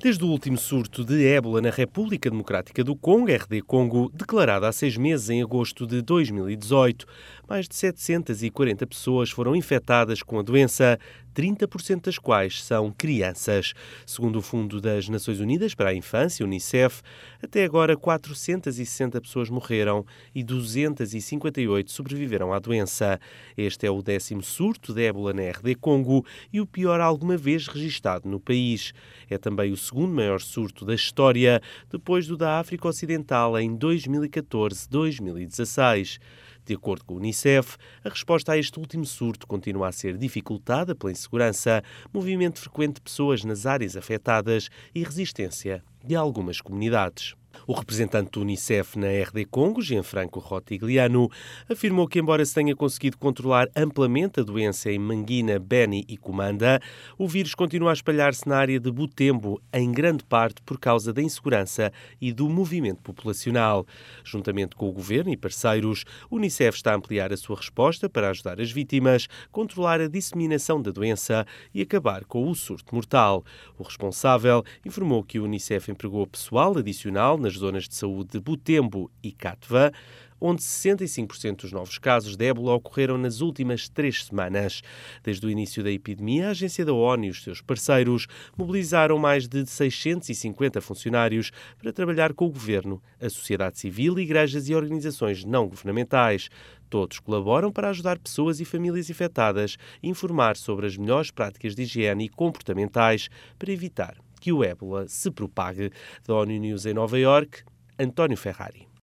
Desde o último surto de ébola na República Democrática do Congo, RD Congo, declarado há 6 meses em agosto de 2018, mais de 740 pessoas foram infectadas com a doença, 30% das quais são crianças. Segundo o Fundo das Nações Unidas para a Infância, Unicef, até agora 460 pessoas morreram e 258 sobreviveram à doença. Este é o 10º surto de ébola na RD Congo e o pior alguma vez registado no país. É também o segundo maior surto da história, depois do da África Ocidental em 2014-2016. De acordo com o Unicef, a resposta a este último surto continua a ser dificultada pela insegurança, movimento frequente de pessoas nas áreas afetadas e resistência de algumas comunidades. O representante do Unicef na RD Congo, Gianfranco Rotigliano, afirmou que, embora se tenha conseguido controlar amplamente a doença em Mangina, Beni e Comanda, o vírus continua a espalhar-se na área de Butembo, em grande parte por causa da insegurança e do movimento populacional. Juntamente com o governo e parceiros, o Unicef está a ampliar a sua resposta para ajudar as vítimas, controlar a disseminação da doença e acabar com o surto mortal. O responsável informou que o Unicef empregou pessoal adicional nas zonas de saúde de Butembo e Katwa, onde 65% dos novos casos de ébola ocorreram nas últimas 3 semanas. Desde o início da epidemia, a Agência da ONU e os seus parceiros mobilizaram mais de 650 funcionários para trabalhar com o governo, a sociedade civil, igrejas e organizações não governamentais. Todos colaboram para ajudar pessoas e famílias infectadas e informar sobre as melhores práticas de higiene e comportamentais para evitar que o ébola se propague. Da ONU News em Nova Iorque, António Ferrari.